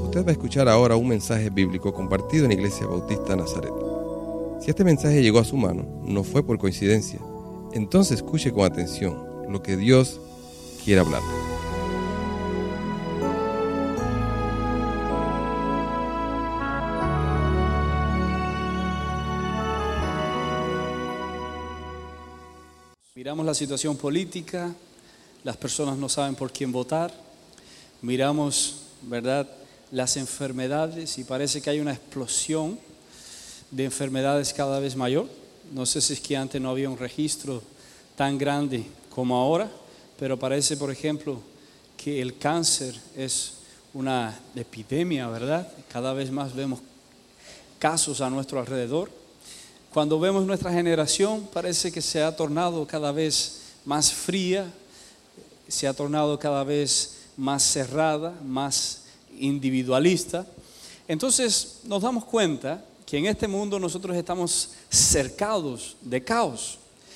Usted va a escuchar ahora un mensaje bíblico compartido en Iglesia Bautista Nazaret. Si este mensaje llegó a su mano, no fue por coincidencia. Entonces escuche con atención lo que Dios quiere hablarle. Miramos la situación política, las personas no saben por quién votar. Miramos, ¿verdad?, las enfermedades y parece que hay una explosión de enfermedades cada vez mayor. No sé si es que antes no había un registro tan grande como ahora, pero parece, por ejemplo, que el cáncer es una epidemia, ¿verdad? Cada vez más vemos casos a nuestro alrededor. Cuando vemos nuestra generación, parece que se ha tornado cada vez más fría, se ha tornado cada vez más cerrada, más individualista. Entonces nos damos cuenta que en este mundo nosotros estamos cercados de caos.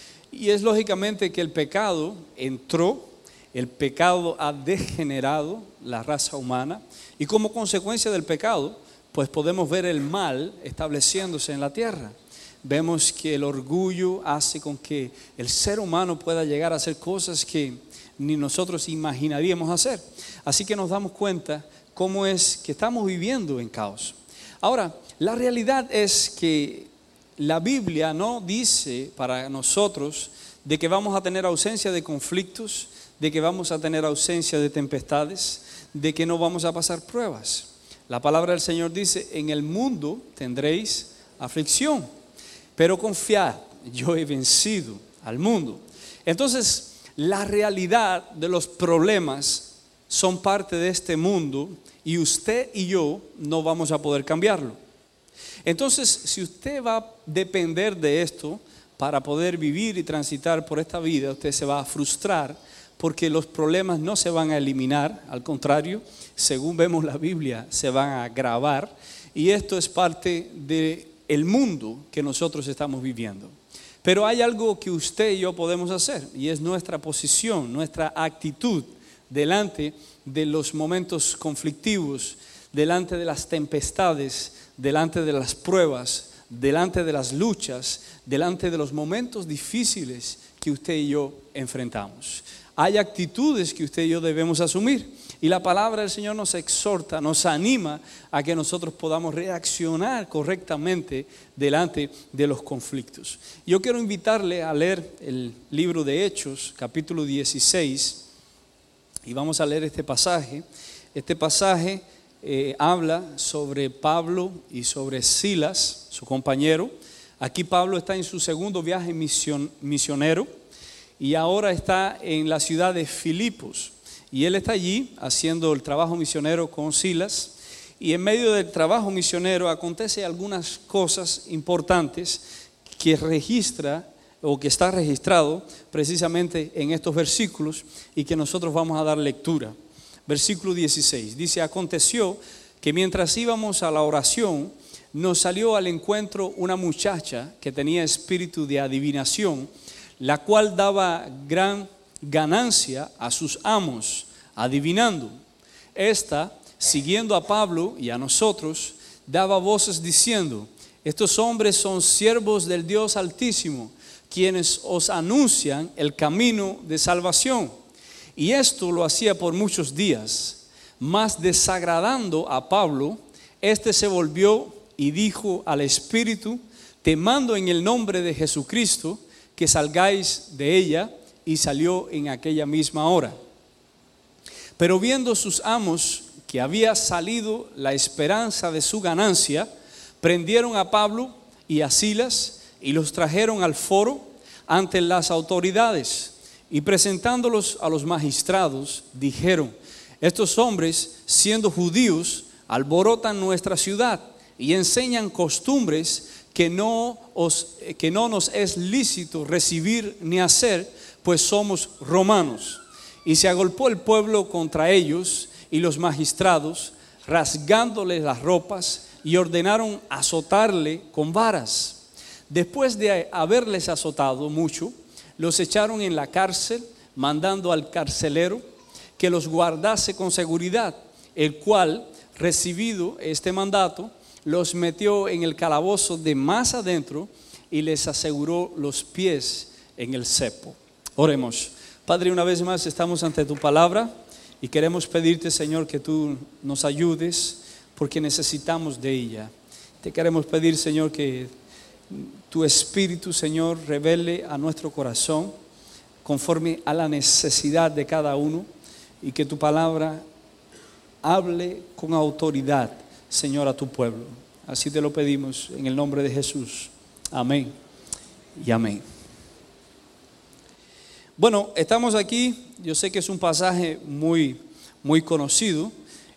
Y es lógicamente que el pecado entró, el pecado ha degenerado la raza humana y como consecuencia del pecado, pues podemos ver el mal estableciéndose en la tierra. Vemos que el orgullo hace con que el ser humano pueda llegar a hacer cosas que ni nosotros imaginaríamos hacer. Así que nos damos cuenta cómo es que estamos viviendo en caos. Ahora, la realidad es que la Biblia no dice para nosotros de que vamos a tener ausencia de conflictos, de que vamos a tener ausencia de tempestades, de que no vamos a pasar pruebas. La palabra del Señor dice, en el mundo tendréis aflicción, pero confiad, yo he vencido al mundo. Entonces, la realidad de los problemas son parte de este mundo y usted y yo no vamos a poder cambiarlo. Entonces, si usted va a depender de esto para poder vivir y transitar por esta vida, usted se va a frustrar porque los problemas no se van a eliminar, al contrario, según vemos la Biblia, se van a agravar y esto es parte del mundo que nosotros estamos viviendo. Pero hay algo que usted y yo podemos hacer y es nuestra posición, nuestra actitud delante de los momentos conflictivos, delante de las tempestades, delante de las pruebas, delante de las luchas, delante de los momentos difíciles que usted y yo enfrentamos. Hay actitudes que usted y yo debemos asumir y la palabra del Señor nos exhorta, nos anima a que nosotros podamos reaccionar correctamente delante de los conflictos. Yo quiero invitarle a leer el libro de Hechos, capítulo 16, y vamos a leer este pasaje. Este pasaje habla sobre Pablo y sobre Silas, su compañero. Aquí Pablo está en su segundo viaje misionero y ahora está en la ciudad de Filipos. Y él está allí haciendo el trabajo misionero con Silas. Y en medio del trabajo misionero acontece algunas cosas importantes que registra o que está registrado precisamente en estos versículos y que nosotros vamos a dar lectura. Versículo 16, dice, aconteció que mientras íbamos a la oración, nos salió al encuentro una muchacha que tenía espíritu de adivinación, la cual daba gran ganancia a sus amos, adivinando. Esta, siguiendo a Pablo y a nosotros, daba voces diciendo, estos hombres son siervos del Dios Altísimo, quienes os anuncian el camino de salvación. Y esto lo hacía por muchos días, mas desagradando a Pablo, este se volvió y dijo al espíritu, te mando en el nombre de Jesucristo que salgáis de ella, y salió en aquella misma hora. Pero viendo sus amos que había salido la esperanza de su ganancia, prendieron a Pablo y a Silas y los trajeron al foro ante las autoridades y presentándolos a los magistrados dijeron, estos hombres siendo judíos alborotan nuestra ciudad y enseñan costumbres que no nos es lícito recibir ni hacer, pues somos romanos. Y se agolpó el pueblo contra ellos y los magistrados, rasgándoles las ropas, y ordenaron azotarle con varas. Después de haberles azotado mucho, los echaron en la cárcel, mandando al carcelero que los guardase con seguridad, el cual recibido este mandato, los metió en el calabozo de más adentro y les aseguró los pies en el cepo. Oremos. Padre, una vez más estamos ante tu palabra y queremos pedirte, Señor, que tú nos ayudes porque necesitamos de ella. Te queremos pedir, Señor, que tu Espíritu, Señor, revele a nuestro corazón conforme a la necesidad de cada uno y que tu palabra hable con autoridad, Señor, a tu pueblo. Así te lo pedimos en el nombre de Jesús. Amén y amén. Bueno, estamos aquí, yo sé que es un pasaje muy conocido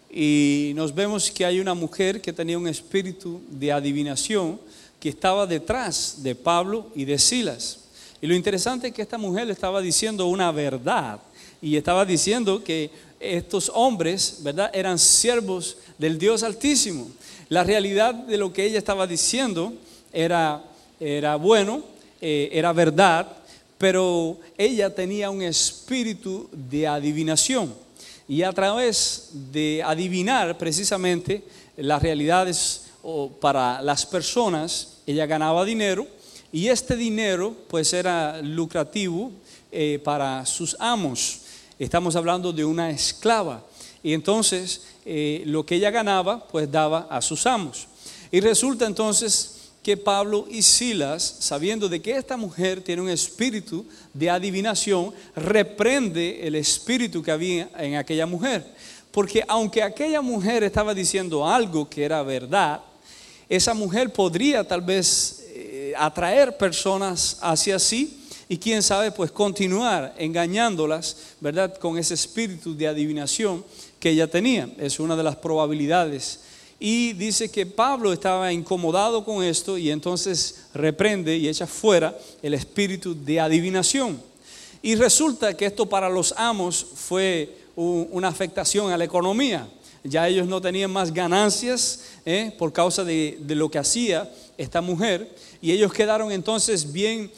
y nos vemos que hay una mujer que tenía un espíritu de adivinación que estaba detrás de Pablo y de Silas. Y lo interesante es que esta mujer le estaba diciendo una verdad y estaba diciendo que estos hombres, ¿verdad?, eran siervos del Dios Altísimo. La realidad de lo que ella estaba diciendo era bueno, era verdad, pero ella tenía un espíritu de adivinación y a través de adivinar precisamente las realidades para las personas, ella ganaba dinero y este dinero pues era lucrativo para sus amos. Estamos hablando de una esclava y entonces lo que ella ganaba pues daba a sus amos. Y resulta entonces que Pablo y Silas, sabiendo de que esta mujer tiene un espíritu de adivinación, reprende el espíritu que había en aquella mujer. Porque aunque aquella mujer estaba diciendo algo que era verdad, esa mujer podría tal vez atraer personas hacia sí y quién sabe pues continuar engañándolas, ¿verdad?, con ese espíritu de adivinación que ella tenía. Es una de las probabilidades. Y dice que Pablo estaba incomodado con esto y entonces reprende y echa fuera el espíritu de adivinación. Y resulta que esto para los amos fue una afectación a la economía. Ya ellos no tenían más ganancias por causa de lo que hacía esta mujer. Y ellos quedaron entonces bien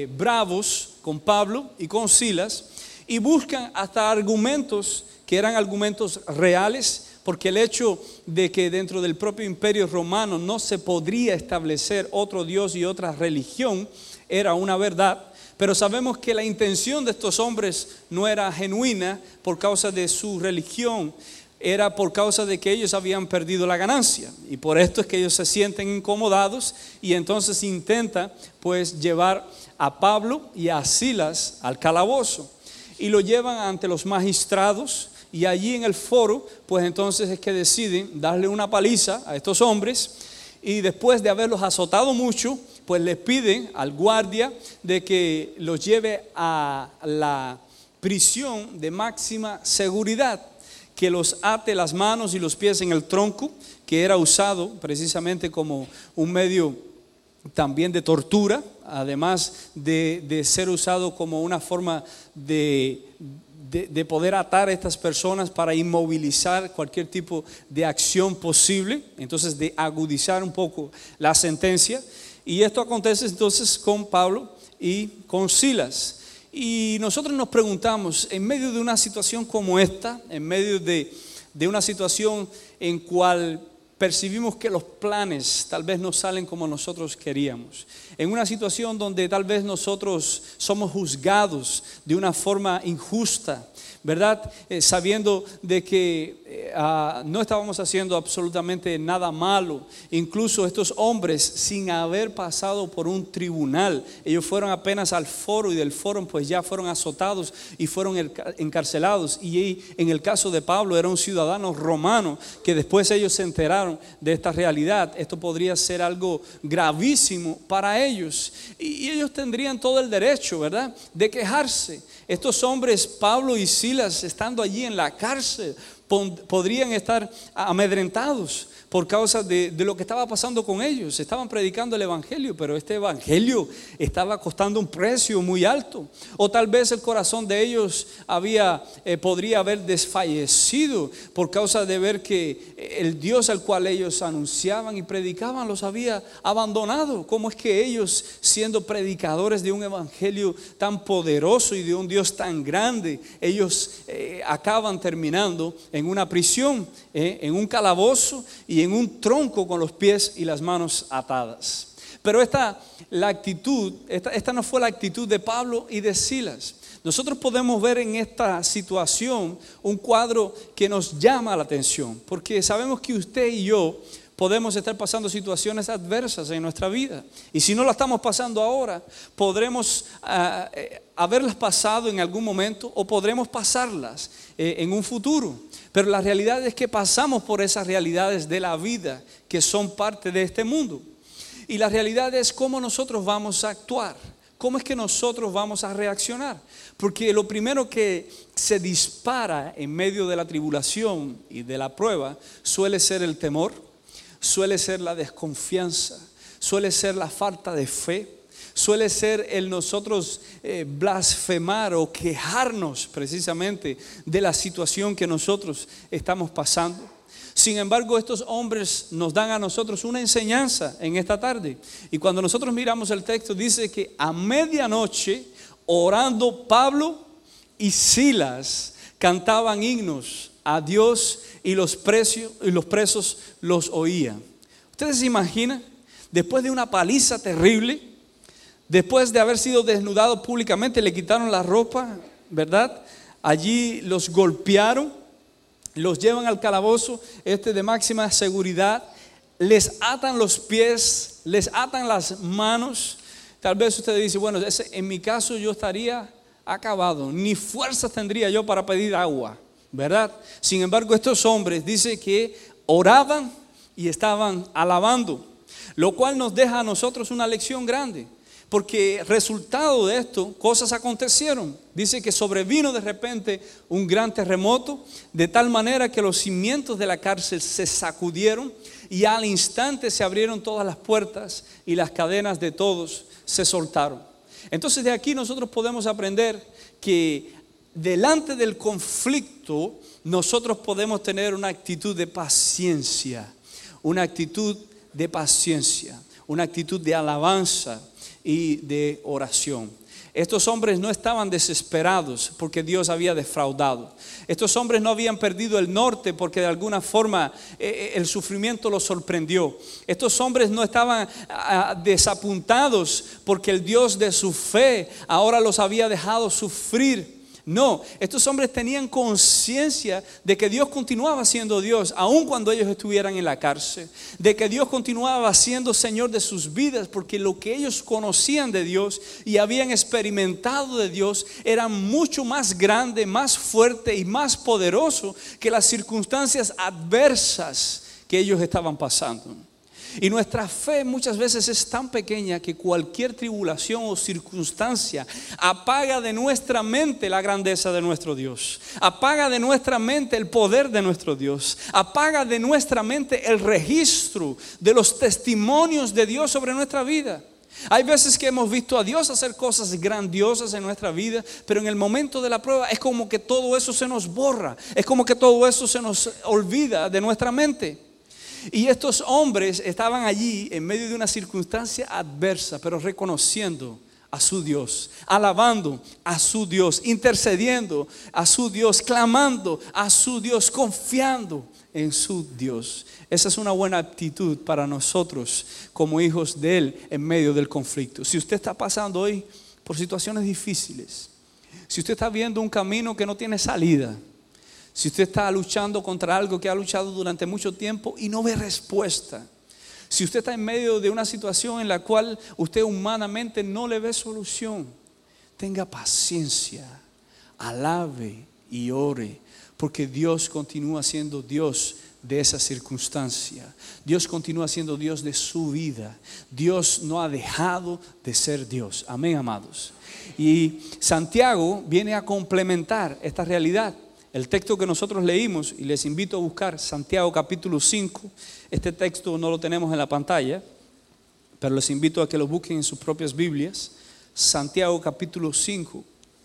bravos con Pablo y con Silas y buscan hasta argumentos que eran argumentos reales, porque el hecho de que dentro del propio imperio romano no se podría establecer otro Dios y otra religión era una verdad, pero sabemos que la intención de estos hombres no era genuina por causa de su religión, era por causa de que ellos habían perdido la ganancia y por esto es que ellos se sienten incomodados y entonces intentan pues llevar a Pablo y a Silas al calabozo y lo llevan ante los magistrados. Y allí en el foro, pues entonces es que deciden darle una paliza a estos hombres y después de haberlos azotado mucho, pues les piden al guardia de que los lleve a la prisión de máxima seguridad, que los ate las manos y los pies en el tronco, que era usado precisamente como un medio también de tortura, además de ser usado como una forma de poder atar a estas personas para inmovilizar cualquier tipo de acción posible, entonces de agudizar un poco la sentencia. Y esto acontece entonces con Pablo y con Silas. Y nosotros nos preguntamos, en medio de una situación como esta, en medio de una situación en cual percibimos que los planes tal vez no salen como nosotros queríamos, en una situación donde tal vez nosotros somos juzgados de una forma injusta, ¿verdad? Sabiendo de que no estábamos haciendo absolutamente nada malo. Incluso estos hombres, sin haber pasado por un tribunal, ellos fueron apenas al foro y del foro pues ya fueron azotados y fueron encarcelados. Y en el caso de Pablo era un ciudadano romano que después ellos se enteraron de esta realidad. Esto podría ser algo gravísimo para ellos y ellos tendrían todo el derecho, ¿verdad?, de quejarse. Estos hombres, Pablo y Silas, estando allí en la cárcel, podrían estar amedrentados por causa de lo que estaba pasando con ellos. Estaban predicando el evangelio, pero este evangelio estaba costando un precio muy alto. O tal vez el corazón de ellos podría haber desfallecido por causa de ver que el Dios al cual ellos anunciaban y predicaban los había abandonado. ¿Cómo es que ellos, siendo predicadores de un evangelio tan poderoso y de un Dios tan grande, ellos acaban terminando en una prisión, en un calabozo y en un tronco con los pies y las manos atadas. Pero esta no fue la actitud de Pablo y de Silas. Nosotros podemos ver en esta situación un cuadro que nos llama la atención, porque sabemos que usted y yo podemos estar pasando situaciones adversas en nuestra vida. Y si no la estamos pasando ahora, podremos haberlas pasado en algún momento o podremos pasarlas en un futuro. Pero la realidad es que pasamos por esas realidades de la vida que son parte de este mundo. Y la realidad es cómo nosotros vamos a actuar, cómo es que nosotros vamos a reaccionar. Porque lo primero que se dispara en medio de la tribulación y de la prueba suele ser el temor, suele ser la desconfianza, suele ser la falta de fe, suele ser el nosotros blasfemar o quejarnos precisamente de la situación que nosotros estamos pasando. Sin embargo, estos hombres nos dan a nosotros una enseñanza en esta tarde. Y cuando nosotros miramos el texto, dice que a medianoche, orando, Pablo y Silas cantaban himnos a Dios y los presos los oían. ¿Ustedes se imaginan? Después de una paliza terrible, después de haber sido desnudados públicamente, le quitaron la ropa, ¿verdad? Allí los golpearon. Los llevan al calabozo de máxima seguridad, les atan los pies, les atan las manos. Tal vez usted dice, bueno, en mi caso yo estaría acabado, ni fuerzas tendría yo para pedir agua, ¿verdad? Sin embargo, estos hombres dice que oraban y estaban alabando, lo cual nos deja a nosotros una lección grande. Porque resultado de esto, cosas acontecieron. Dice que sobrevino de repente un gran terremoto, de tal manera que los cimientos de la cárcel se sacudieron y al instante se abrieron todas las puertas y las cadenas de todos se soltaron. Entonces de aquí nosotros podemos aprender que delante del conflicto nosotros podemos tener una actitud de paciencia, una actitud de paciencia, una actitud de alabanza y de oración. Estos hombres no estaban desesperados porque Dios había defraudado. Estos hombres no habían perdido el norte porque de alguna forma el sufrimiento los sorprendió. Estos hombres no estaban desapuntados porque el Dios de su fe ahora los había dejado sufrir. No, estos hombres tenían conciencia de que Dios continuaba siendo Dios, aun cuando ellos estuvieran en la cárcel, de que Dios continuaba siendo Señor de sus vidas, porque lo que ellos conocían de Dios y habían experimentado de Dios era mucho más grande, más fuerte y más poderoso que las circunstancias adversas que ellos estaban pasando. Y nuestra fe muchas veces es tan pequeña que cualquier tribulación o circunstancia apaga de nuestra mente la grandeza de nuestro Dios, apaga de nuestra mente el poder de nuestro Dios, apaga de nuestra mente el registro de los testimonios de Dios sobre nuestra vida. Hay veces que hemos visto a Dios hacer cosas grandiosas en nuestra vida, pero en el momento de la prueba es como que todo eso se nos borra, es como que todo eso se nos olvida de nuestra mente. Y estos hombres estaban allí en medio de una circunstancia adversa, pero reconociendo a su Dios, alabando a su Dios, intercediendo a su Dios, clamando a su Dios, confiando en su Dios. Esa es una buena actitud para nosotros como hijos de Él en medio del conflicto. Si usted está pasando hoy por situaciones difíciles, si usted está viendo un camino que no tiene salida, si usted está luchando contra algo que ha luchado durante mucho tiempo y no ve respuesta, si usted está en medio de una situación en la cual usted humanamente no le ve solución, tenga paciencia, alabe y ore, porque Dios continúa siendo Dios de esa circunstancia. Dios continúa siendo Dios de su vida. Dios no ha dejado de ser Dios. Amén, amados. Y Santiago viene a complementar esta realidad. El texto que nosotros leímos, y les invito a buscar Santiago capítulo 5, este texto no lo tenemos en la pantalla, pero les invito a que lo busquen en sus propias Biblias. Santiago capítulo 5.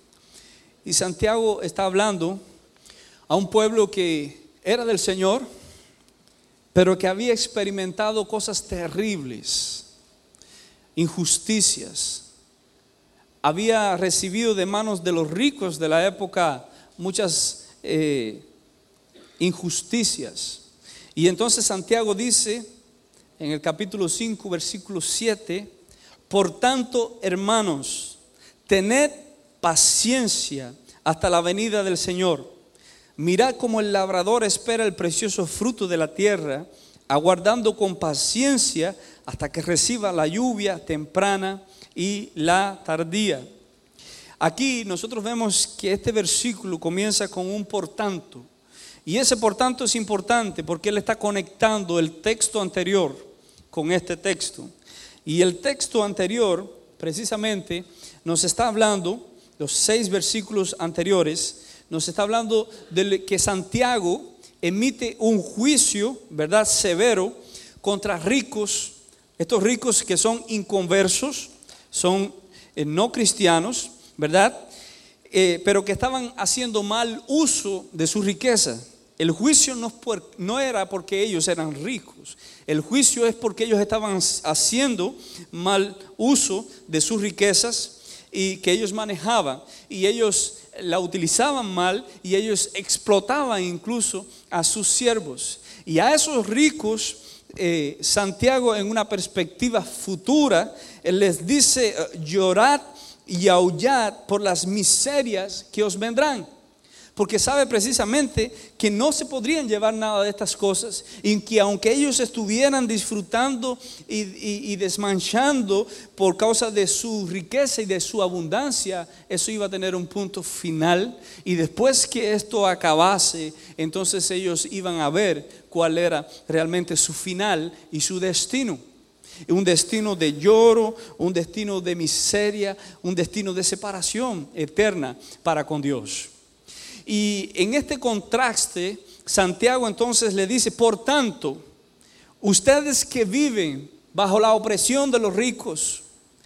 Y Santiago está hablando a un pueblo que era del Señor, pero que había experimentado cosas terribles, injusticias. Había recibido de manos de los ricos de la época muchas injusticias. Y entonces Santiago dice en el capítulo 5, versículo 7, por tanto, hermanos, tened paciencia hasta la venida del Señor. Mirad cómo el labrador espera el precioso fruto de la tierra, aguardando con paciencia hasta que reciba la lluvia temprana y la tardía. Aquí nosotros vemos que este versículo comienza con un por tanto. Y ese por tanto es importante porque él está conectando el texto anterior con este texto. Y el texto anterior precisamente nos está hablando, los 6 versículos anteriores, nos está hablando de que Santiago emite un juicio, ¿verdad?, severo contra ricos, estos ricos que son inconversos, son no cristianos, ¿verdad? Pero que estaban haciendo mal uso de su riqueza. El juicio no era porque ellos eran ricos, el juicio es porque ellos estaban haciendo mal uso de sus riquezas y que ellos manejaban, y ellos la utilizaban mal, y ellos explotaban incluso a sus siervos. Y a esos ricos, Santiago, en una perspectiva futura, él les dice: llorad y aullad por las miserias que os vendrán. Porque sabe precisamente que no se podrían llevar nada de estas cosas, y que aunque ellos estuvieran disfrutando y desmanchando por causa de su riqueza y de su abundancia, eso iba a tener un punto final, y después que esto acabase, entonces ellos iban a ver cuál era realmente su final y su destino. Un destino de lloro, un destino de miseria, un destino de separación eterna para con Dios. Y en este contraste, Santiago entonces le dice: por tanto, ustedes que viven bajo la opresión de los ricos,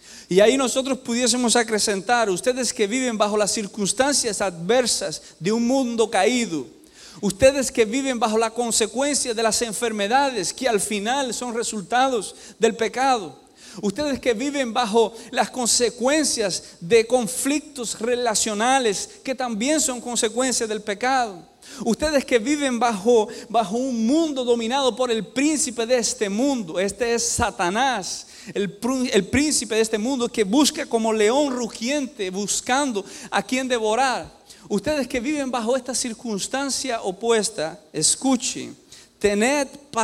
y ahí nosotros pudiésemos acrecentar: ustedes que viven bajo las circunstancias adversas de un mundo caído, ustedes que viven bajo la consecuencia de las enfermedades que al final son resultados del pecado, ustedes que viven bajo las consecuencias de conflictos relacionales que también son consecuencias del pecado, ustedes que viven bajo un mundo dominado por el príncipe de este mundo. Este es Satanás, el príncipe de este mundo, que busca como león rugiente buscando a quien devorar. Ustedes que viven bajo esta circunstancia opuesta, escuchen: tened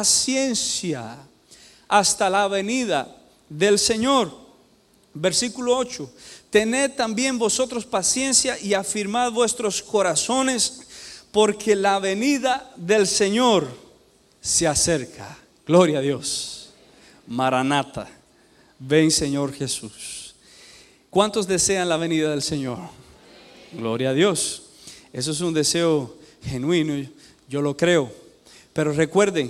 paciencia hasta la venida del Señor. Versículo 8: tened también vosotros paciencia y afirmad vuestros corazones, porque la venida del Señor se acerca. Gloria a Dios. Maranata, ven Señor Jesús. ¿Cuántos desean la venida del Señor? Gloria a Dios. Eso es un deseo genuino, yo lo creo. Pero recuerden,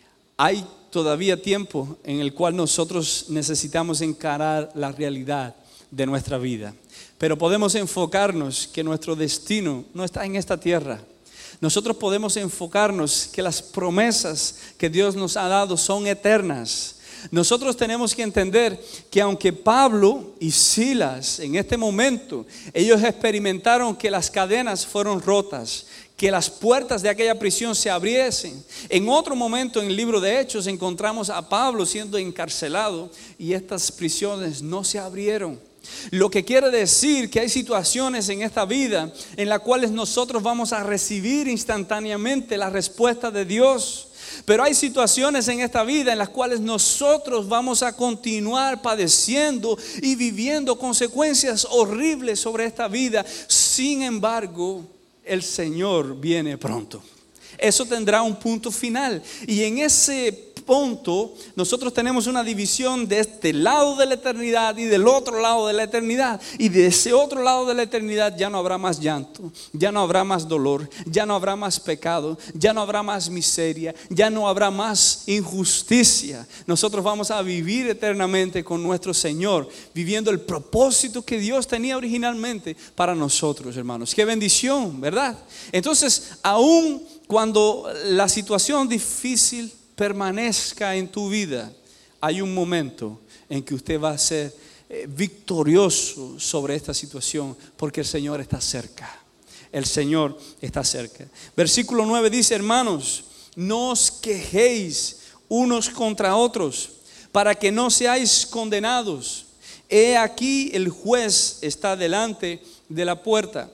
hay todavía tiempo en el cual nosotros necesitamos encarar la realidad de nuestra vida. Pero podemos enfocarnos que nuestro destino no está en esta tierra. Nosotros podemos enfocarnos que las promesas que Dios nos ha dado son eternas. Nosotros tenemos que entender que aunque Pablo y Silas en este momento, ellos experimentaron que las cadenas fueron rotas, que las puertas de aquella prisión se abriesen. En otro momento en el libro de Hechos encontramos a Pablo siendo encarcelado y estas prisiones no se abrieron. Lo que quiere decir que hay situaciones en esta vida en las cuales nosotros vamos a recibir instantáneamente la respuesta de Dios. Pero hay situaciones en esta vida en las cuales nosotros vamos a continuar padeciendo y viviendo consecuencias horribles sobre esta vida. Sin embargo, el Señor viene pronto. Eso tendrá un punto final. Y en ese punto nosotros tenemos una división de este lado de la eternidad y del otro lado de la eternidad. Y de ese otro lado de la eternidad ya no habrá más llanto, ya no habrá más dolor, ya no habrá más pecado, ya no habrá más miseria, ya no habrá más injusticia. Nosotros vamos a vivir eternamente con nuestro Señor, viviendo el propósito que Dios tenía originalmente para nosotros, hermanos. Qué bendición, ¿verdad? Entonces, aún cuando la situación difícil permanezca en tu vida, hay un momento en que usted va a ser victorioso sobre esta situación, porque el Señor está cerca. el Señor está cerca. Versículo 9 dice: hermanos, no os quejéis unos contra otros, para que no seáis condenados. He aquí el juez está delante de la puerta.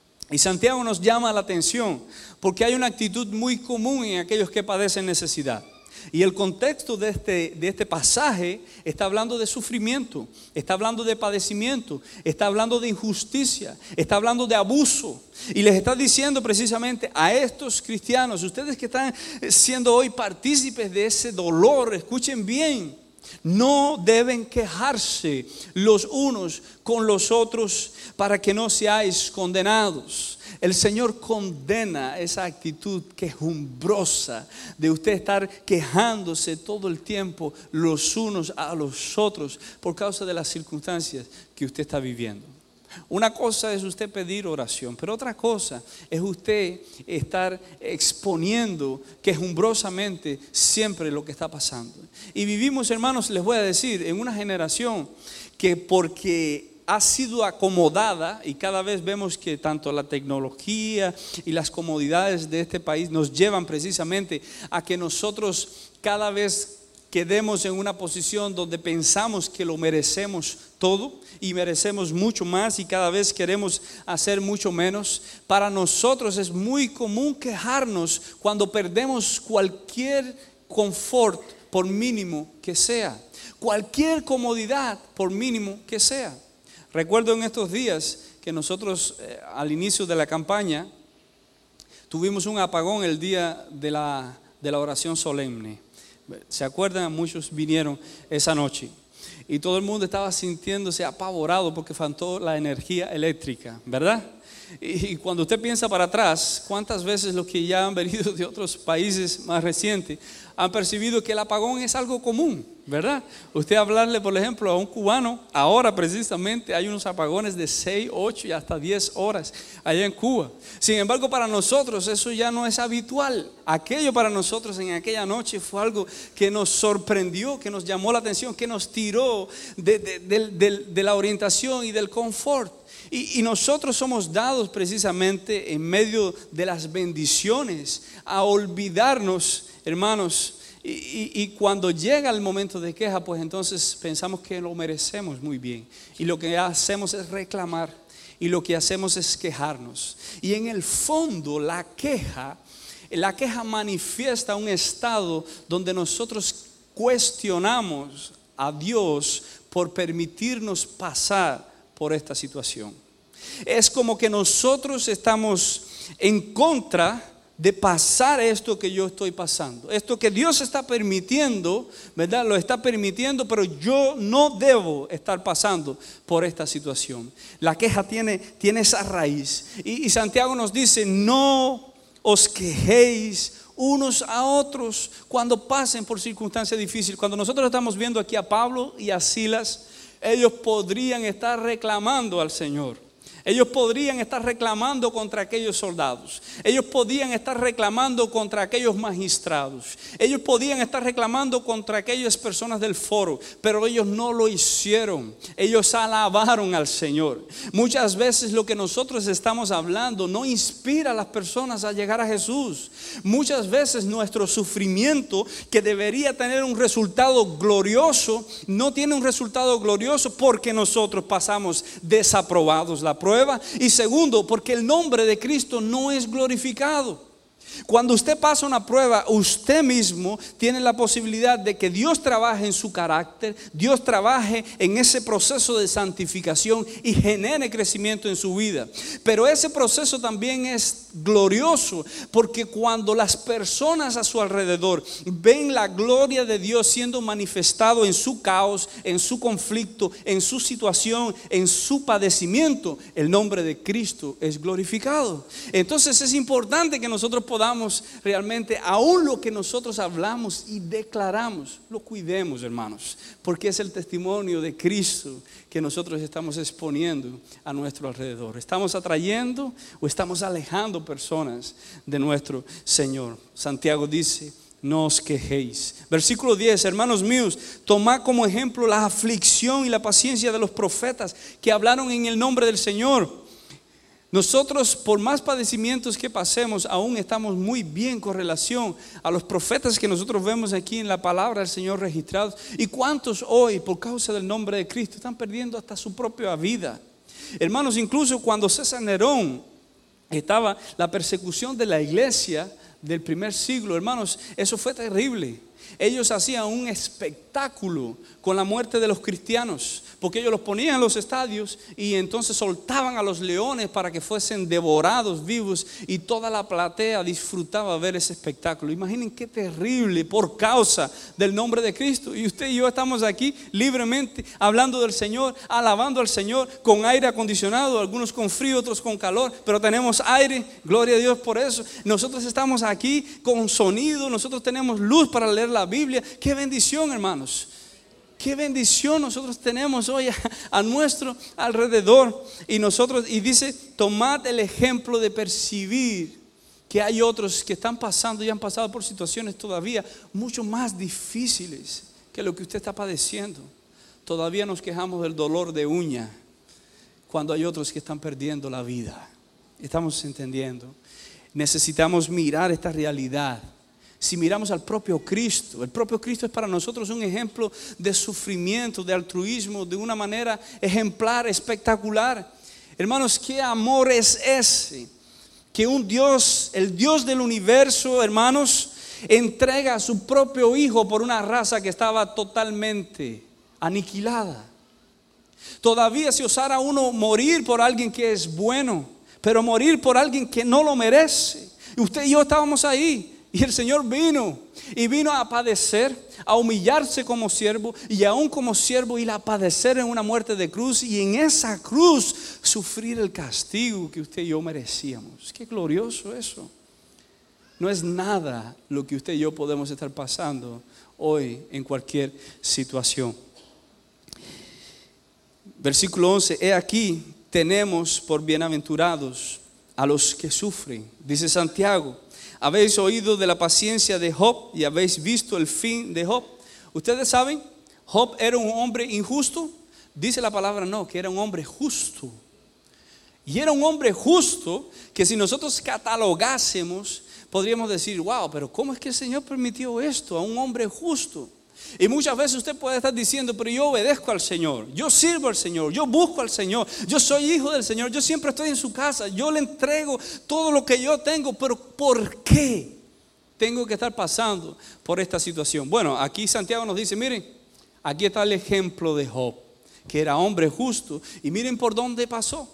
Y Santiago nos llama la atención porque hay una actitud muy común en aquellos que padecen necesidad. Y el contexto de este pasaje está hablando de sufrimiento, está hablando de padecimiento, está hablando de injusticia, está hablando de abuso. Y les está diciendo precisamente a estos cristianos, ustedes que están siendo hoy partícipes de ese dolor, escuchen bien, no deben quejarse los unos con los otros para que no seáis condenados. El Señor condena esa actitud quejumbrosa de usted estar quejándose todo el tiempo los unos a los otros por causa de las circunstancias que usted está viviendo. Una cosa es usted pedir oración, pero otra cosa es usted estar exponiendo quejumbrosamente siempre lo que está pasando. Y vivimos, hermanos, les voy a decir, en una generación que porque ha sido acomodada, y cada vez vemos que tanto la tecnología y las comodidades de este país nos llevan precisamente a que nosotros cada vez quedemos en una posición donde pensamos que lo merecemos todo y merecemos mucho más, y cada vez queremos hacer mucho menos. Para nosotros es muy común quejarnos cuando perdemos cualquier confort, por mínimo que sea, cualquier comodidad, por mínimo que sea. Recuerdo en estos días que nosotros al inicio de la campaña tuvimos un apagón el día de la oración solemne. ¿Se acuerdan? Muchos vinieron esa noche y todo el mundo estaba sintiéndose apavorado porque faltó la energía eléctrica, ¿verdad? Y cuando usted piensa para atrás, ¿cuántas veces los que ya han venido de otros países más recientes han percibido que el apagón es algo común, ¿verdad? Usted hablarle, por ejemplo, a un cubano, ahora precisamente hay unos apagones de 6, 8 y hasta 10 horas allá en Cuba. Sin embargo, para nosotros eso ya no es habitual. Aquello para nosotros en aquella noche fue algo que nos sorprendió, que nos llamó la atención, que nos tiró de la orientación y del confort. Y nosotros somos dados precisamente en medio de las bendiciones a olvidarnos, hermanos, y cuando llega el momento de queja, pues entonces pensamos que lo merecemos muy bien, y lo que hacemos es reclamar, y lo que hacemos es quejarnos. Y en el fondo la queja manifiesta un estado donde nosotros cuestionamos a Dios por permitirnos pasar por esta situación. Es como que nosotros estamos en contra de pasar esto que yo estoy pasando, esto que Dios está permitiendo, ¿verdad? Lo está permitiendo, pero yo no debo estar pasando por esta situación. La queja tiene esa raíz, y Santiago nos dice: no os quejéis unos a otros cuando pasen por circunstancias difíciles. Cuando nosotros estamos viendo aquí a Pablo y a Silas, ellos podrían estar reclamando al Señor. Ellos podrían estar reclamando contra aquellos soldados. Ellos podían estar reclamando contra aquellos magistrados. Ellos podían estar reclamando contra aquellas personas del foro, pero ellos no lo hicieron. Ellos alabaron al Señor. Muchas veces lo que nosotros estamos hablando no inspira a las personas a llegar a Jesús. Muchas veces nuestro sufrimiento, que debería tener un resultado glorioso, no tiene un resultado glorioso porque nosotros pasamos desaprobados la prueba. Y segundo, porque el nombre de Cristo no es glorificado. Cuando usted pasa una prueba, usted mismo tiene la posibilidad de que Dios trabaje en su carácter, Dios trabaje en ese proceso de santificación y genere crecimiento en su vida. Pero ese proceso también es glorioso, porque cuando las personas a su alrededor ven la gloria de Dios siendo manifestado en su caos, en su conflicto, en su situación, en su padecimiento, el nombre de Cristo es glorificado. Entonces es importante que nosotros podamos realmente, aún lo que nosotros hablamos y declaramos, lo cuidemos, hermanos, porque es el testimonio de Cristo que nosotros estamos exponiendo a nuestro alrededor. Estamos atrayendo o estamos alejando personas de nuestro Señor. Santiago dice: no os quejéis. Versículo 10: hermanos míos, tomad como ejemplo la aflicción y la paciencia de los profetas que hablaron en el nombre del Señor. Nosotros, por más padecimientos que pasemos, aún estamos muy bien con relación a los profetas que nosotros vemos aquí en la palabra del Señor registrados. ¿Y cuántos hoy, por causa del nombre de Cristo, están perdiendo hasta su propia vida? Hermanos, incluso cuando César Nerón estaba la persecución de la iglesia del primer siglo, hermanos, eso fue terrible. Ellos hacían un espectáculo con la muerte de los cristianos, porque ellos los ponían en los estadios y entonces soltaban a los leones para que fuesen devorados vivos, y toda la platea disfrutaba ver ese espectáculo. Imaginen qué terrible, por causa del nombre de Cristo. Y usted y yo estamos aquí libremente hablando del Señor, alabando al Señor, con aire acondicionado, algunos con frío, otros con calor, pero tenemos aire, gloria a Dios por eso. Nosotros estamos aquí con sonido, nosotros tenemos luz para leer la Biblia. Qué bendición, hermanos. Qué bendición nosotros tenemos hoy a nuestro alrededor. Y dice, tomad el ejemplo de percibir que hay otros que están pasando y han pasado por situaciones todavía mucho más difíciles que lo que usted está padeciendo. Todavía nos quejamos del dolor de uña cuando hay otros que están perdiendo la vida. Estamos entendiendo. Necesitamos mirar esta realidad. Si miramos al propio Cristo, el propio Cristo es para nosotros un ejemplo de sufrimiento, de altruismo, de una manera ejemplar, espectacular. Hermanos, ¿qué amor es ese? Que un Dios, el Dios del universo, hermanos, entrega a su propio Hijo por una raza que estaba totalmente aniquilada. Todavía se osara uno morir por alguien que es bueno, pero morir por alguien que no lo merece. Y usted y yo estábamos ahí. Y el Señor vino a padecer, a humillarse como siervo, y aún como siervo ir a padecer en una muerte de cruz, y en esa cruz sufrir el castigo que usted y yo merecíamos. Qué glorioso eso. No es nada lo que usted y yo podemos estar pasando hoy en cualquier situación. Versículo 11, he aquí tenemos por bienaventurados a los que sufren. Dice Santiago, habéis oído de la paciencia de Job y habéis visto el fin de Job. Ustedes saben, Job era un hombre injusto. Dice la palabra no, que era un hombre justo. Y era un hombre justo que si nosotros catalogásemos, podríamos decir, wow, pero ¿cómo es que el Señor permitió esto a un hombre justo? Y muchas veces usted puede estar diciendo, pero yo obedezco al Señor, yo sirvo al Señor, yo busco al Señor, yo soy hijo del Señor, yo siempre estoy en su casa, yo le entrego todo lo que yo tengo, pero ¿por qué tengo que estar pasando por esta situación? Bueno, aquí Santiago nos dice, miren, aquí está el ejemplo de Job, que era hombre justo, y miren por dónde pasó.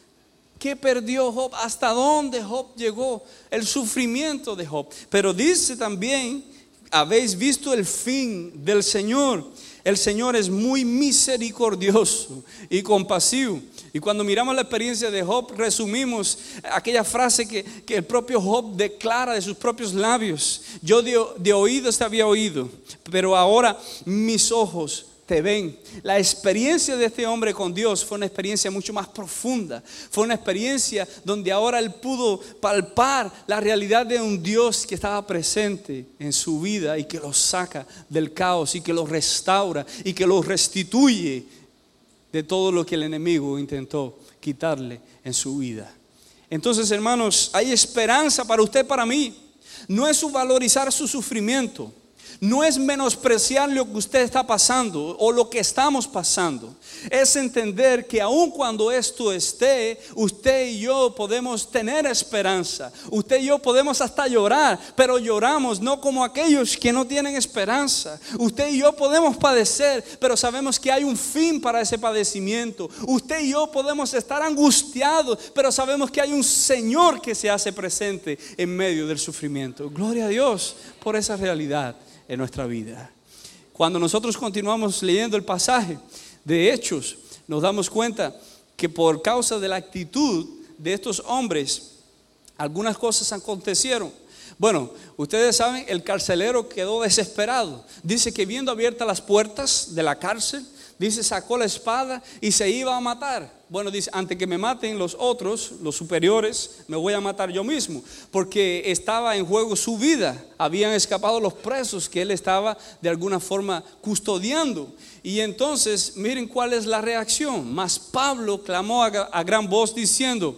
¿Qué perdió Job? ¿Hasta dónde Job llegó? El sufrimiento de Job. Pero dice también, habéis visto el fin del Señor. El Señor es muy misericordioso y compasivo. Y cuando miramos la experiencia de Job, resumimos aquella frase que el propio Job declara de sus propios labios. Yo de oídos te había oído, pero ahora mis ojos te ven. La experiencia de este hombre con Dios fue una experiencia mucho más profunda. Fue una experiencia donde ahora él pudo palpar la realidad de un Dios que estaba presente en su vida y que lo saca del caos y que lo restaura y que lo restituye de todo lo que el enemigo intentó quitarle en su vida. Entonces, hermanos, hay esperanza para usted, para mí. No es subvalorizar su sufrimiento. No es menospreciar lo que usted está pasando o lo que estamos pasando. Es entender que aun cuando esto esté, usted y yo podemos tener esperanza. Usted y yo podemos hasta llorar, pero lloramos no como aquellos que no tienen esperanza. Usted y yo podemos padecer, pero sabemos que hay un fin para ese padecimiento. Usted y yo podemos estar angustiados, pero sabemos que hay un Señor que se hace presente en medio del sufrimiento. Gloria a Dios por esa realidad en nuestra vida. Cuando nosotros continuamos leyendo el pasaje de Hechos, nos damos cuenta que por causa de la actitud de estos hombres, algunas cosas acontecieron. Bueno, ustedes saben, el carcelero quedó desesperado. Dice que viendo abiertas las puertas de la cárcel, dice, sacó la espada y se iba a matar. Bueno, dice, antes que me maten los otros, los superiores, me voy a matar yo mismo, porque estaba en juego su vida. Habían escapado los presos que él estaba de alguna forma custodiando. Y entonces, miren cuál es la reacción. Mas Pablo clamó a gran voz diciendo,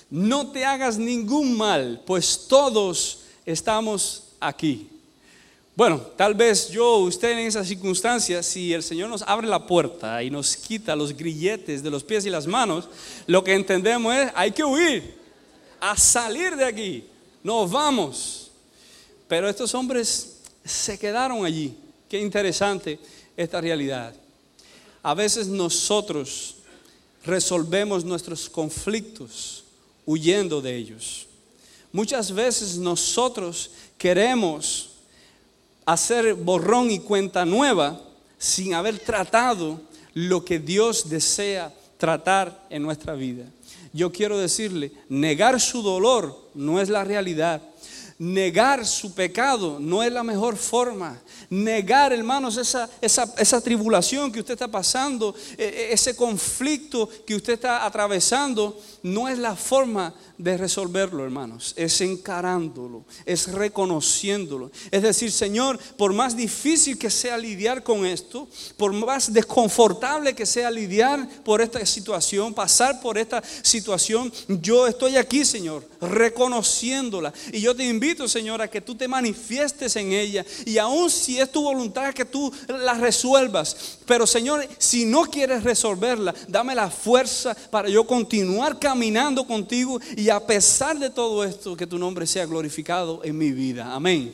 no te hagas ningún mal, pues todos estamos aquí. Bueno, tal vez usted en esas circunstancias, si el Señor nos abre la puerta y nos quita los grilletes de los pies y las manos, lo que entendemos es, hay que huir, a salir de aquí, nos vamos. Pero estos hombres se quedaron allí. Qué interesante esta realidad. A veces nosotros resolvemos nuestros conflictos huyendo de ellos. Muchas veces nosotros queremos hacer borrón y cuenta nueva sin haber tratado lo que Dios desea tratar en nuestra vida. Yo quiero decirle, negar su dolor no es la realidad. Negar su pecado no es la mejor forma. Negar, hermanos, esa tribulación que usted está pasando, ese conflicto que usted está atravesando, no es la forma de resolverlo, hermanos. Es encarándolo, es reconociéndolo. Es decir, Señor, por más difícil que sea lidiar con esto, por más desconfortable que sea lidiar por esta situación, pasar por esta situación, yo estoy aquí, Señor, reconociéndola. Y yo te invito, Señor, a que tú te manifiestes en ella. Y aun si es tu voluntad que tú la resuelvas, pero Señor, si no quieres resolverla, dame la fuerza para yo continuar caminando contigo, y a pesar de todo esto, que tu nombre sea glorificado en mi vida. Amén.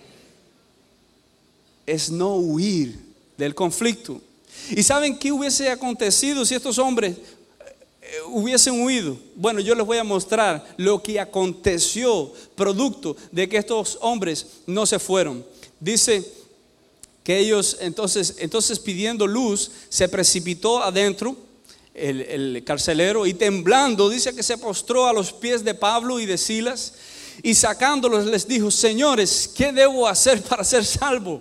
Es no huir del conflicto. ¿Y saben qué hubiese acontecido si estos hombres hubiesen huido? Bueno, yo les voy a mostrar lo que aconteció producto de que estos hombres no se fueron. Dice que ellos entonces pidiendo luz, se precipitó adentro el carcelero, y temblando, dice que se postró a los pies de Pablo y de Silas, y sacándolos les dijo: señores, ¿qué debo hacer para ser salvo?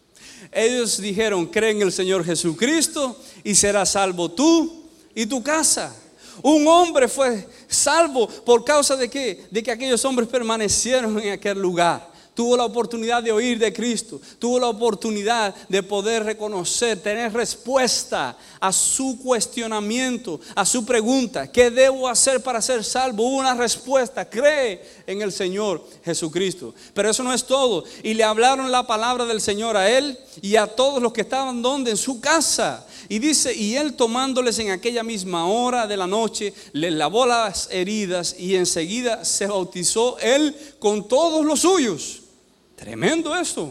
Ellos dijeron: cree en el Señor Jesucristo y serás salvo tú y tu casa. Un hombre fue salvo por causa de que aquellos hombres permanecieron en aquel lugar. Tuvo la oportunidad de oír de Cristo, tuvo la oportunidad de poder reconocer, tener respuesta a su cuestionamiento, a su pregunta: ¿qué debo hacer para ser salvo? Hubo una respuesta: cree en el Señor Jesucristo. Pero eso no es todo. Y le hablaron la palabra del Señor a él y a todos los que estaban en su casa. Y dice: y él, tomándoles en aquella misma hora de la noche, les lavó las heridas, y enseguida se bautizó él con todos los suyos. Tremendo esto.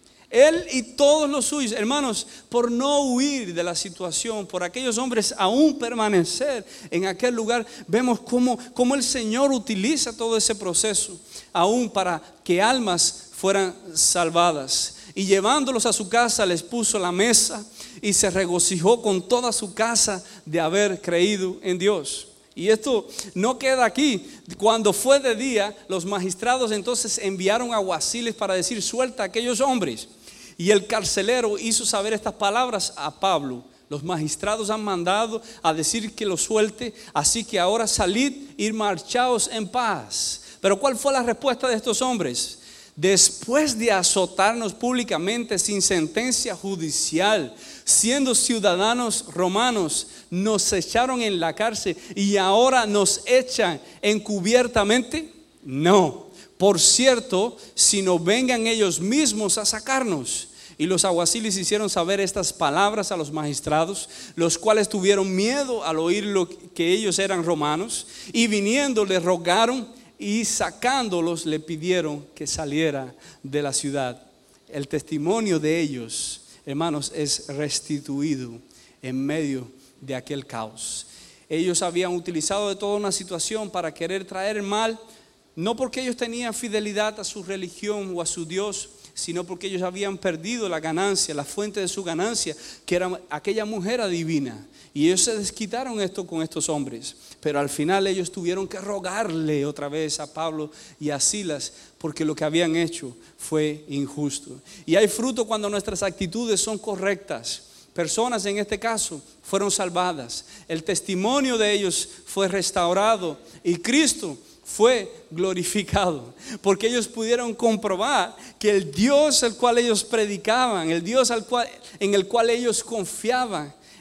Él y todos los suyos, hermanos, por no huir de la situación, por aquellos hombres aún permanecer en aquel lugar, vemos cómo el Señor utiliza todo ese proceso aún para que almas fueran salvadas. Y llevándolos a su casa, les puso la mesa y se regocijó con toda su casa de haber creído en Dios. Y esto no queda aquí. Cuando fue de día, los magistrados entonces enviaron alguaciles para decir: suelta a aquellos hombres. Y el carcelero hizo saber estas palabras a Pablo: los magistrados han mandado a decir que lo suelte, así que ahora salid y marchaos en paz. Pero ¿cuál fue la respuesta de estos hombres? Después de azotarnos públicamente sin sentencia judicial, siendo ciudadanos romanos, nos echaron en la cárcel y ahora nos echan encubiertamente. No, por cierto, sino vengan ellos mismos a sacarnos. Y los alguaciles hicieron saber estas palabras a los magistrados, los cuales tuvieron miedo al oír que ellos eran romanos, y viniendo les rogaron, y sacándolos le pidieron que saliera de la ciudad. El testimonio de ellos, hermanos, es restituido en medio de aquel caos. Ellos habían utilizado de toda una situación para querer traer mal, no porque ellos tenían fidelidad a su religión o a su Dios, sino porque ellos habían perdido la ganancia, la fuente de su ganancia, que era aquella mujer adivina. Y ellos se desquitaron esto con estos hombres. Pero al final ellos tuvieron que rogarle otra vez a Pablo y a Silas, porque lo que habían hecho fue injusto. Y hay fruto cuando nuestras actitudes son correctas. Personas en este caso fueron salvadas. El testimonio de ellos fue restaurado y Cristo fue glorificado, porque ellos pudieron comprobar que el Dios al cual ellos predicaban, el Dios en el cual ellos confiaban,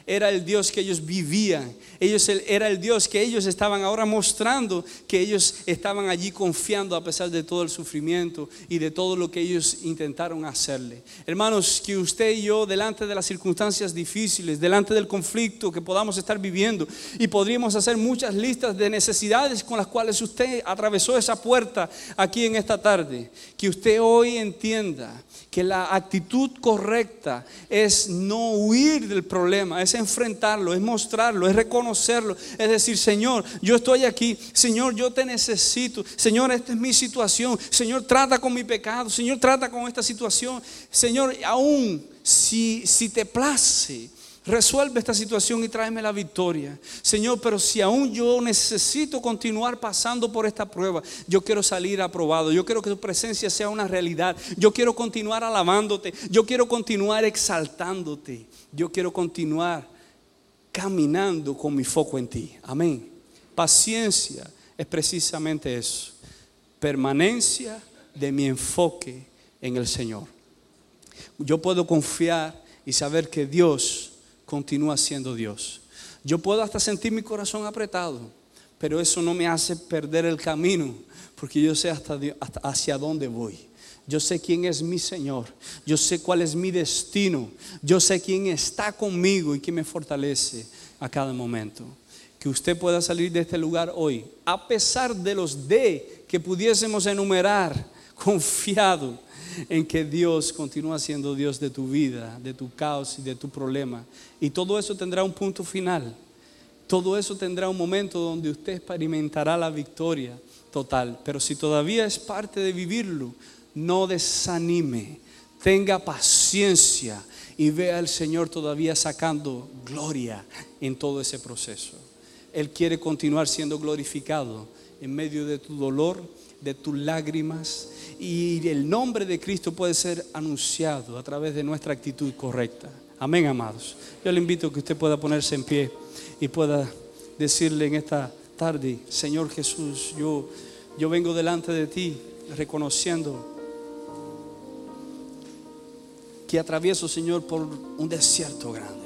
era el Dios que ellos vivían. Era el Dios que ellos estaban ahora mostrando, que ellos estaban allí confiando a pesar de todo el sufrimiento y de todo lo que ellos intentaron hacerle. Hermanos, que usted y yo, delante de las circunstancias difíciles, delante del conflicto que podamos estar viviendo, y podríamos hacer muchas listas de necesidades con las cuales usted atravesó esa puerta aquí en esta tarde, que usted hoy entienda que la actitud correcta es no huir del problema, es enfrentarlo, es mostrarlo, es reconocerlo, es decir: Señor, yo estoy aquí, Señor, yo te necesito, Señor, esta es mi situación, Señor, trata con mi pecado, Señor, trata con esta situación, Señor, aún si te place, resuelve esta situación y tráeme la victoria, Señor. Pero si aún yo necesito continuar pasando por esta prueba, yo quiero salir aprobado, yo quiero que tu presencia sea una realidad, yo quiero continuar alabándote, yo quiero continuar exaltándote, yo quiero continuar caminando con mi foco en ti. Amén. Paciencia es precisamente eso, permanencia de mi enfoque en el Señor. Yo puedo confiar y saber que Dios continúa siendo Dios. Yo puedo hasta sentir mi corazón apretado, pero eso no me hace perder el camino, porque yo sé hasta hacia dónde voy. Yo sé quién es mi Señor, yo sé cuál es mi destino, yo sé quién está conmigo y quién me fortalece a cada momento. Que usted pueda salir de este lugar hoy, a pesar de los de que pudiésemos enumerar, confiado en que Dios continúa siendo Dios de tu vida, de tu caos y de tu problema. Y todo eso tendrá un punto final. Todo eso tendrá un momento donde usted experimentará la victoria total. Pero si todavía es parte de vivirlo, no desanime, tenga paciencia y vea al Señor todavía sacando gloria en todo ese proceso. Él quiere continuar siendo glorificado en medio de tu dolor, de tus lágrimas, y el nombre de Cristo puede ser anunciado a través de nuestra actitud correcta. Amén, amados. Yo le invito a que usted pueda ponerse en pie y pueda decirle en esta tarde: Señor Jesús, yo vengo delante de ti reconociendo que atravieso, Señor, por un desierto grande.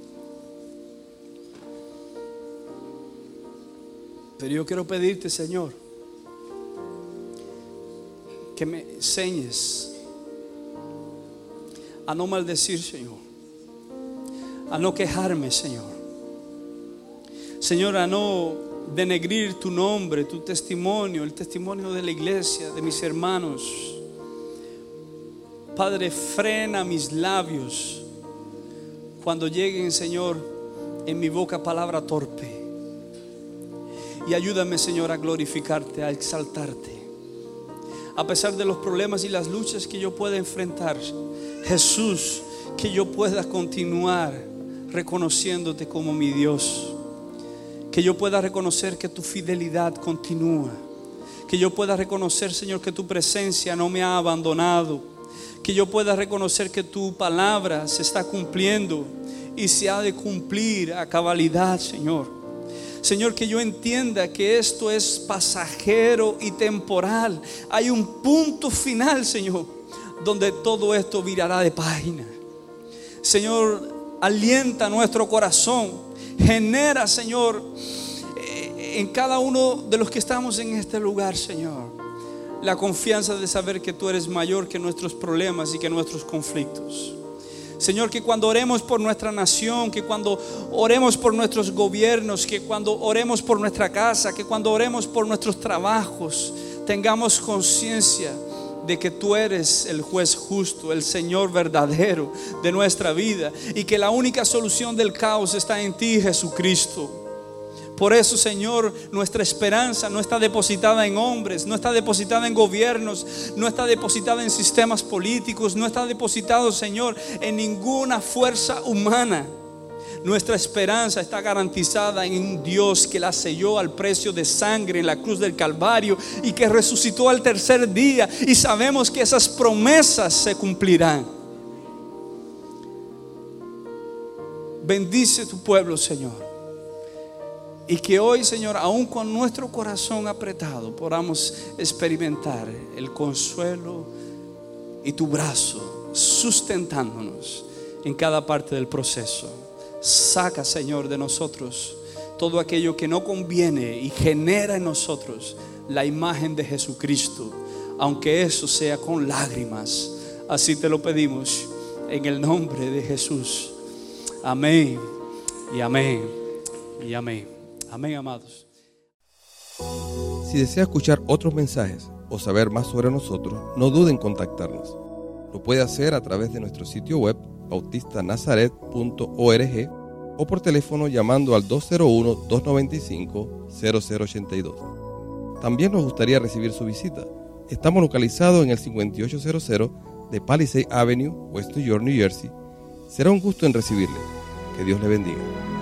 Pero yo quiero pedirte, Señor, que me enseñes a no maldecir, Señor, a no quejarme, Señor, Señor, a no denegrir tu nombre, tu testimonio, el testimonio de la iglesia, de mis hermanos. Padre, frena mis labios cuando lleguen, Señor, en mi boca palabra torpe, y ayúdame, Señor, a glorificarte, a exaltarte. A pesar de los problemas y las luchas que yo pueda enfrentar, Jesús, que yo pueda continuar reconociéndote como mi Dios, que yo pueda reconocer que tu fidelidad continúa, que yo pueda reconocer, Señor, que tu presencia no me ha abandonado, que yo pueda reconocer que tu palabra se está cumpliendo y se ha de cumplir a cabalidad, Señor. Señor, que yo entienda que esto es pasajero y temporal. Hay un punto final, Señor, donde todo esto virará de página. Señor, alienta nuestro corazón, genera, Señor, en cada uno de los que estamos en este lugar, Señor, la confianza de saber que tú eres mayor que nuestros problemas y que nuestros conflictos. Señor, que cuando oremos por nuestra nación, que cuando oremos por nuestros gobiernos, que cuando oremos por nuestra casa, que cuando oremos por nuestros trabajos, tengamos conciencia de que tú eres el juez justo, el Señor verdadero de nuestra vida, y que la única solución del caos está en ti, Jesucristo. Por eso, Señor, nuestra esperanza no está depositada en hombres, no está depositada en gobiernos, no está depositada en sistemas políticos, no está depositado, Señor, en ninguna fuerza humana. Nuestra esperanza está garantizada en un Dios que la selló al precio de sangre en la cruz del Calvario y que resucitó al tercer día, y sabemos que esas promesas se cumplirán. Bendice tu pueblo, Señor. Y que hoy, Señor, aún con nuestro corazón apretado, podamos experimentar el consuelo y tu brazo sustentándonos en cada parte del proceso. Saca, Señor, de nosotros todo aquello que no conviene y genera en nosotros la imagen de Jesucristo, aunque eso sea con lágrimas. Así te lo pedimos en el nombre de Jesús. Amén y amén y amén. Amén, amados. Si desea escuchar otros mensajes o saber más sobre nosotros, no dude en contactarnos. Lo puede hacer a través de nuestro sitio web bautistanazaret.org o por teléfono llamando al 201-295-0082. También nos gustaría recibir su visita. Estamos localizados en el 5800 de Palisade Avenue, West New York, New Jersey. Será un gusto en recibirle. Que Dios le bendiga.